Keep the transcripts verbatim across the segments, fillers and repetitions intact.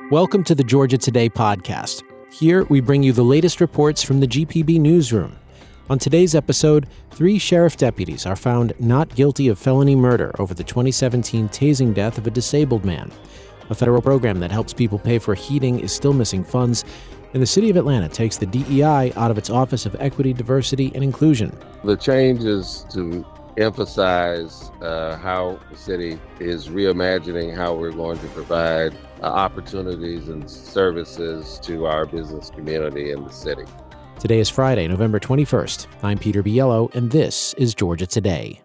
Welcome to the Georgia Today podcast. Here we bring you the latest reports from the G P B newsroom. On today's episode, three sheriff deputies are found not guilty of felony murder over the twenty seventeen tasing death of a disabled man. A federal program that helps people pay for heating is still missing funds, and the city of Atlanta takes the D E I out of its Office of Equity, Diversity, and Inclusion. The change is to emphasize uh, how the city is reimagining how we're going to provide uh, opportunities and services to our business community in the city. Today is Friday, November twenty-first. I'm Peter Biello, and this is Georgia Today.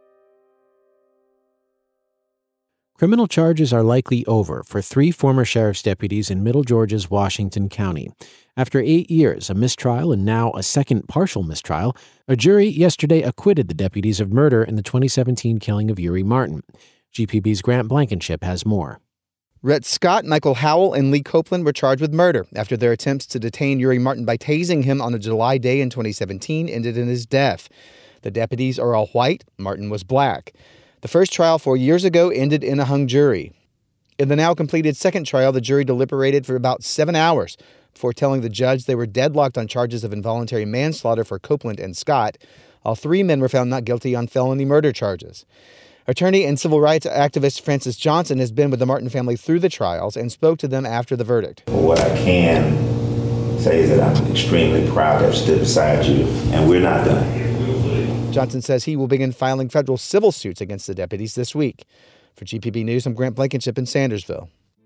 Criminal charges are likely over for three former sheriff's deputies in Middle Georgia's Washington County. After eight years, a mistrial, and now a second partial mistrial, a jury yesterday acquitted the deputies of murder in the twenty seventeen killing of Uri Martin. G P B's Grant Blankenship has more. Rhett Scott, Michael Howell, and Lee Copeland were charged with murder after their attempts to detain Uri Martin by tasing him on a July day in twenty seventeen ended in his death. The deputies are all white. Martin was black. The first trial four years ago ended in a hung jury. In the now completed second trial, the jury deliberated for about seven hours before telling the judge they were deadlocked on charges of involuntary manslaughter for Copeland and Scott. All three men were found not guilty on felony murder charges. Attorney and civil rights activist Francis Johnson has been with the Martin family through the trials and spoke to them after the verdict. What I can say is that I'm extremely proud to have stood beside you, and we're not done. Johnson says he will begin filing federal civil suits against the deputies this week. For G P B News, I'm Grant Blankenship in Sandersville.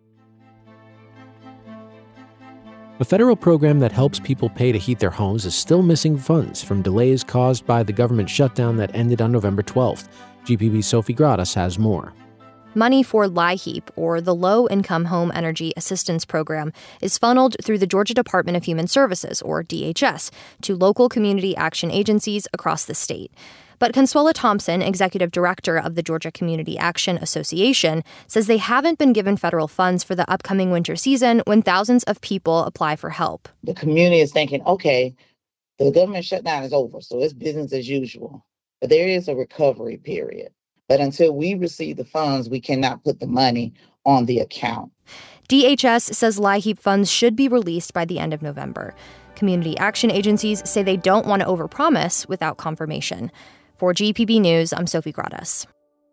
A federal program that helps people pay to heat their homes is still missing funds from delays caused by the government shutdown that ended on November twelfth. G P B's Sophie Gradas has more. Money for LIHEAP, or the Low Income Home Energy Assistance Program, is funneled through the Georgia Department of Human Services, or D H S, to local community action agencies across the state. But Consuela Thompson, executive director of the Georgia Community Action Association, says they haven't been given federal funds for the upcoming winter season when thousands of people apply for help. The community is thinking, okay, the government shutdown is over, so it's business as usual. But there is a recovery period. But until we receive the funds, we cannot put the money on the account. D H S says LIHEAP funds should be released by the end of November. Community action agencies say they don't want to overpromise without confirmation. For G P B News, I'm Sophie Gradas.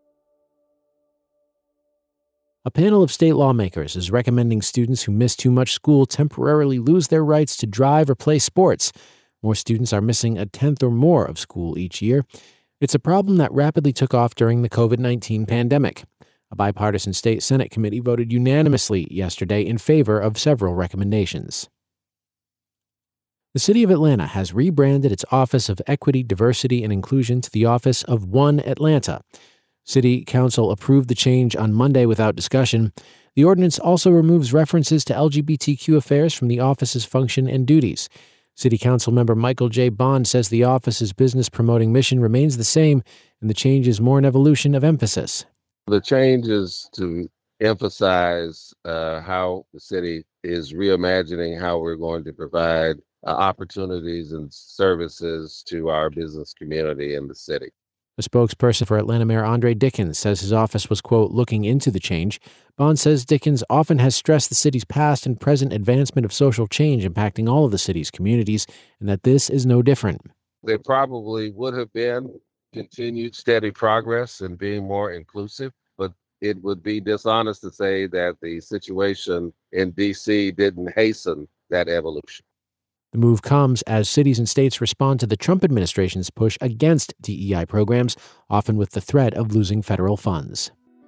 A panel of state lawmakers is recommending students who miss too much school temporarily lose their rights to drive or play sports. More students are missing a tenth or more of school each year. It's a problem that rapidly took off during the covid nineteen pandemic. A bipartisan state Senate committee voted unanimously yesterday in favor of several recommendations. The city of Atlanta has rebranded its Office of Equity, Diversity, and Inclusion to the Office of One Atlanta. City Council approved the change on Monday without discussion. The ordinance also removes references to L G B T Q affairs from the office's function and duties. City Council member Michael J. Bond says the office's business-promoting mission remains the same, and the change is more an evolution of emphasis. The change is to emphasize uh, how the city is reimagining how we're going to provide uh, opportunities and services to our business community in the city. A spokesperson for Atlanta Mayor Andre Dickens says his office was, quote, looking into the change. Bond says Dickens often has stressed the city's past and present advancement of social change impacting all of the city's communities, and that this is no different. There probably would have been continued steady progress in being more inclusive, but it would be dishonest to say that the situation in D C didn't hasten that evolution. The move comes as cities and states respond to the Trump administration's push against D E I programs, often with the threat of losing federal funds.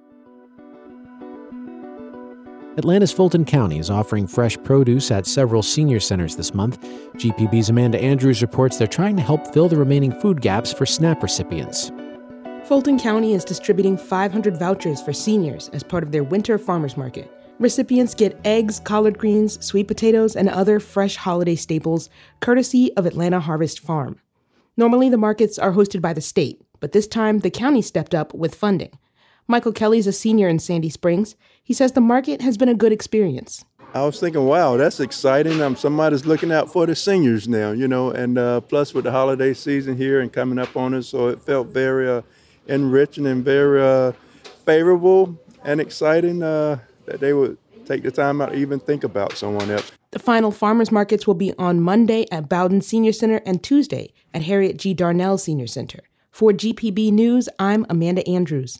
Atlanta's Fulton County is offering fresh produce at several senior centers this month. G P B's Amanda Andrews reports they're trying to help fill the remaining food gaps for SNAP recipients. Fulton County is distributing five hundred vouchers for seniors as part of their winter farmers market. Recipients get eggs, collard greens, sweet potatoes, and other fresh holiday staples, courtesy of Atlanta Harvest Farm. Normally, the markets are hosted by the state, but this time the county stepped up with funding. Michael Kelly is a senior in Sandy Springs. He says the market has been a good experience. I was thinking, wow, that's exciting. Um, somebody's looking out for the seniors now, you know, and uh, plus with the holiday season here and coming up on us, so it felt very uh, enriching and very uh, favorable and exciting uh, that they would take the time out to even think about someone else. The final farmers markets will be on Monday at Bowden Senior Center and Tuesday at Harriet G. Darnell Senior Center. For G P B News, I'm Amanda Andrews.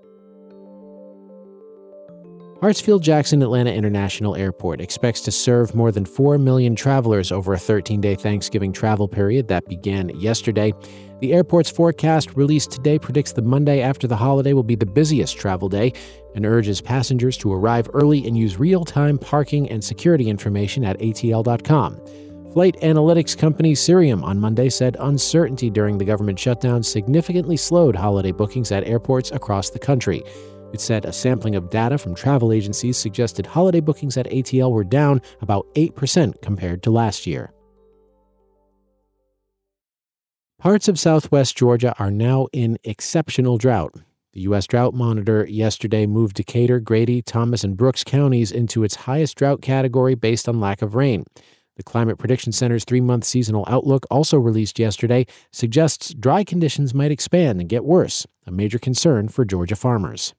Hartsfield-Jackson Atlanta International Airport expects to serve more than four million travelers over a thirteen-day Thanksgiving travel period that began yesterday. The airport's forecast released today predicts the Monday after the holiday will be the busiest travel day and urges passengers to arrive early and use real-time parking and security information at A T L dot com. Flight analytics company Cirium on Monday said uncertainty during the government shutdown significantly slowed holiday bookings at airports across the country. It said a sampling of data from travel agencies suggested holiday bookings at A T L were down about eight percent compared to last year. Parts of southwest Georgia are now in exceptional drought. The U S Drought Monitor yesterday moved Decatur, Grady, Thomas, and Brooks counties into its highest drought category based on lack of rain. The Climate Prediction Center's three-month seasonal outlook, also released yesterday, suggests dry conditions might expand and get worse, a major concern for Georgia farmers.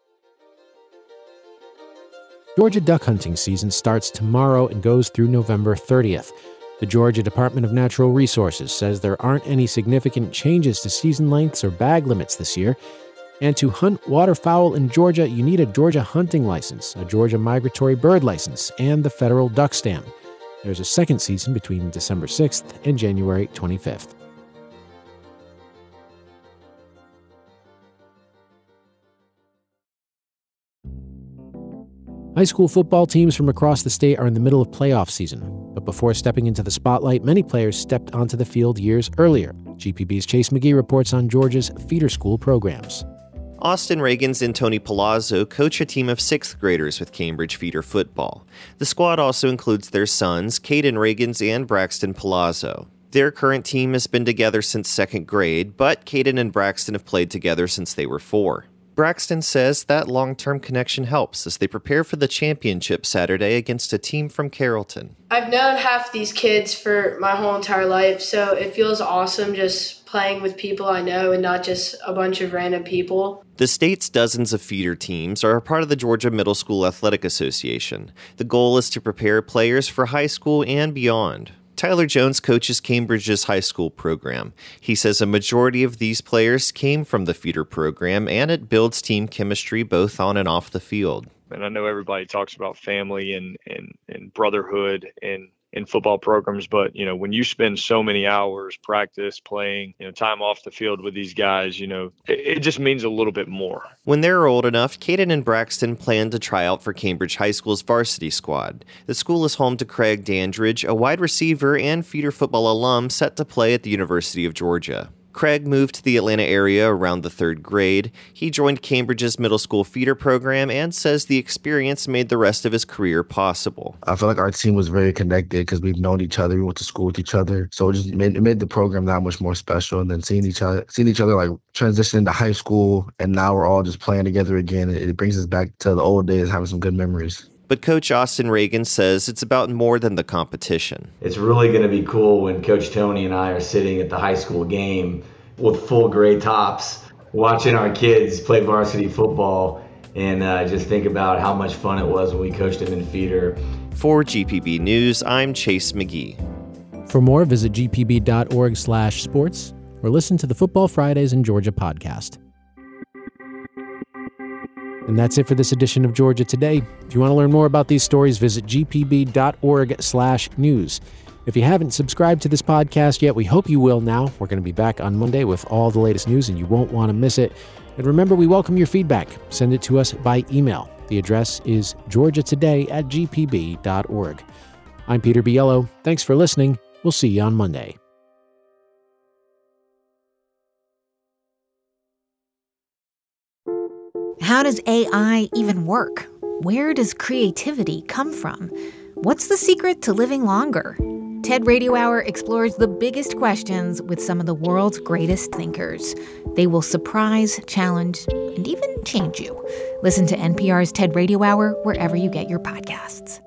Georgia duck hunting season starts tomorrow and goes through November thirtieth. The Georgia Department of Natural Resources says there aren't any significant changes to season lengths or bag limits this year. And to hunt waterfowl in Georgia, you need a Georgia hunting license, a Georgia migratory bird license, and the federal duck stamp. There's a second season between December sixth and January twenty-fifth. High school football teams from across the state are in the middle of playoff season. But before stepping into the spotlight, many players stepped onto the field years earlier. G P B's Chase McGee reports on Georgia's feeder school programs. Austin Reagans and Tony Palazzo coach a team of sixth graders with Cambridge feeder football. The squad also includes their sons, Caden Reagans and Braxton Palazzo. Their current team has been together since second grade, but Caden and Braxton have played together since they were four. Braxton says that long-term connection helps as they prepare for the championship Saturday against a team from Carrollton. I've known half these kids for my whole entire life, so it feels awesome just playing with people I know and not just a bunch of random people. The state's dozens of feeder teams are a part of the Georgia Middle School Athletic Association. The goal is to prepare players for high school and beyond. Tyler Jones coaches Cambridge's high school program. He says a majority of these players came from the feeder program, and it builds team chemistry both on and off the field. And I know everybody talks about family and, and, and brotherhood and in football programs, but, you know, when you spend so many hours practice, playing, you know, time off the field with these guys, you know, it, it just means a little bit more. When they're old enough, Caden and Braxton plan to try out for Cambridge High School's varsity squad. The school is home to Craig Dandridge, a wide receiver and feeder football alum set to play at the University of Georgia. Craig moved to the Atlanta area around the third grade. He joined Cambridge's middle school feeder program and says the experience made the rest of his career possible. I feel like our team was very connected because we've known each other. We went to school with each other. So it just made, it made the program that much more special. And then seeing each other, seeing each other like transition into high school, and now we're all just playing together again. It, it brings us back to the old days, having some good memories. But Coach Austin Reagan says it's about more than the competition. It's really going to be cool when Coach Tony and I are sitting at the high school game with full gray tops, watching our kids play varsity football, and uh, just think about how much fun it was when we coached them in feeder. For G P B News, I'm Chase McGee. For more, visit g p b dot org slash sports or listen to the Football Fridays in Georgia podcast. And that's it for this edition of Georgia Today. If you want to learn more about these stories, visit g p b dot org slash news. If you haven't subscribed to this podcast yet, we hope you will now. We're going to be back on Monday with all the latest news, and you won't want to miss it. And remember, we welcome your feedback. Send it to us by email. The address is georgia today at g p b dot org. I'm Peter Biello. Thanks for listening. We'll see you on Monday. How does A I even work? Where does creativity come from? What's the secret to living longer? TED Radio Hour explores the biggest questions with some of the world's greatest thinkers. They will surprise, challenge, and even change you. Listen to N P R's TED Radio Hour wherever you get your podcasts.